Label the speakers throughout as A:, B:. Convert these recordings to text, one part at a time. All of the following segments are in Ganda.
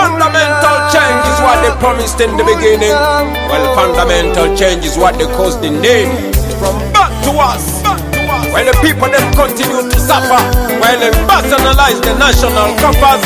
A: Fundamental change is what they promised in the beginning. Well, fundamental change is what they caused in need. From back to us. While the people them continue to suffer, while they personalize the national coffers.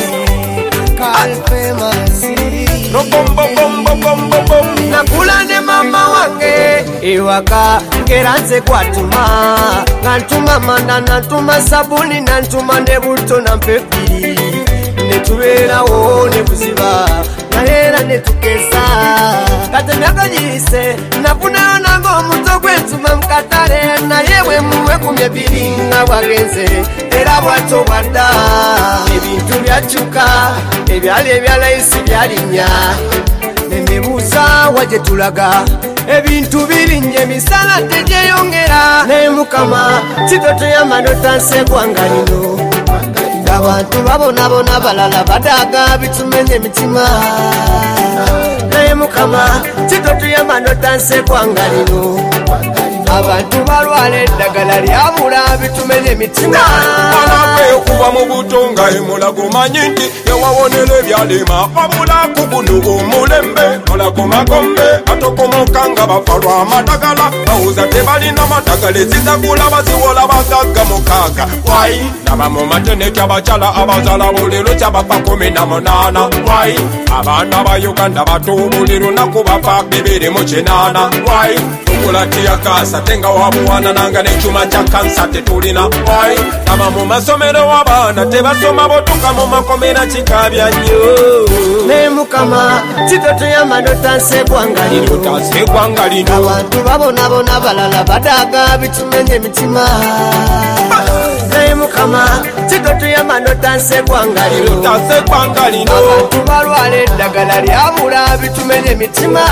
B: Nakula ne mama wange iwaka ngeranze kwatuma ngantuma manda nantuma sabuni nantuma ne buto na mpepiri netuberawo ne buziba nahera netukesa kate nakajise nafuna nango omuto gwentuma mukatale nayewe muwe kumye biringa bwagenze era bwato bwadda ebintu byakyuka ebyali ebyalayisi byalinya nenebuuza waje tulaga ebintu birinye misala tegyeyongera naye mukama kitoto y'amanota nsegwanga lino abantu babonabona balala badaga bitumenye emitima naye mukama kitoto y'amanota nsegwanga lino abantu balwala eddagala lyabula bitumenye emitima
A: Wanakwe okuva mu butonga emulago manyi nti yawawonera ebyalema wabula kugunuga omulembe mulago magombe atokomokanga bafa lwa madagala bawuza tebalina madagala ezizagula baziwola bagagga mukaaga wayi naba mu mateneti abakyala abazala buli lukya bafa 18 wayi abaana ba Uganda bato buli lunaku bafa 208 wayi tukulatiyakasa tenga wabuwana nanga nekyuma kya kansa tetulina wayi aba mu masomero w'abaana tebasoma botuka mu makomera kikabya nnyo
B: naye mukama kitoto y'amanota nsegwanga lino abantu babonabona balala badaga bitumenye emitima naye mukama kitoto y'amanota nsegwanga lino abantu balwala eddagala lyabula bitumenye emitima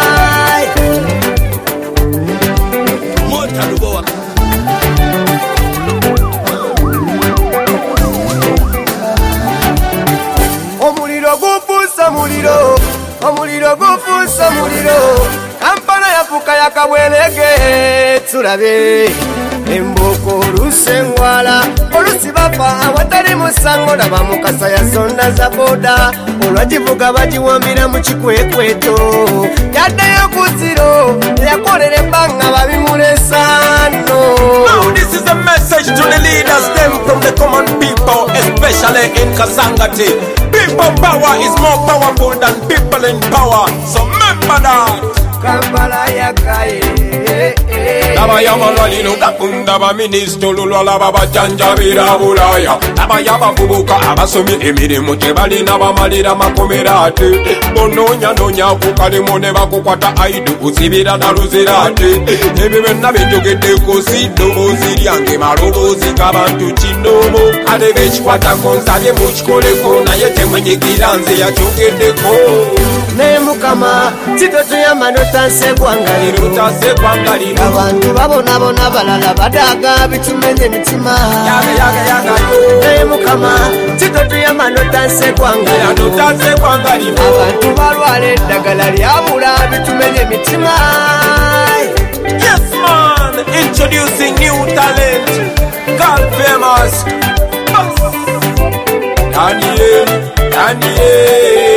B: omuliro gufuusa muliro Kampala yafuuka yakabwelege tulabe emboko olusengwala olusi bafa awatali musango laba mukasa yazonda za boda olwagivuga bagiwambira mu kikwekweto yaddeyo ku ziro yakolera ebbanga babimulesano.
A: Now this is a message to the leaders, them from the common people, especially in Kasangati. People power is more powerful than people in power, so remember that.
B: Kampala yakaye
A: Abayamalino gakunda ba ministro lulwala babajanjabira bulaya abayabavubuka abasomi emirimu tebalina bamalira makomera ate bonoonya ku kalimu ne bakukwata aidu kuzibira na luzira ate ebyo byonna benjogeddeko si ddoboozi lyange maloboozi g'abantu kinomo ate bekikwatako nsabye mukikoleko naye temwenyigira nze yakyogeddeko
B: naye mukama kitoto y'amanota nsegwanga lino abantu babonabona balala badaga bitumenye emitima naye mukama kitoto y'amanota nsegwanga lino abantu balwala eddagala lyabula bitumenye emitima.
A: Yes man, introducing new talent, God famous Daniel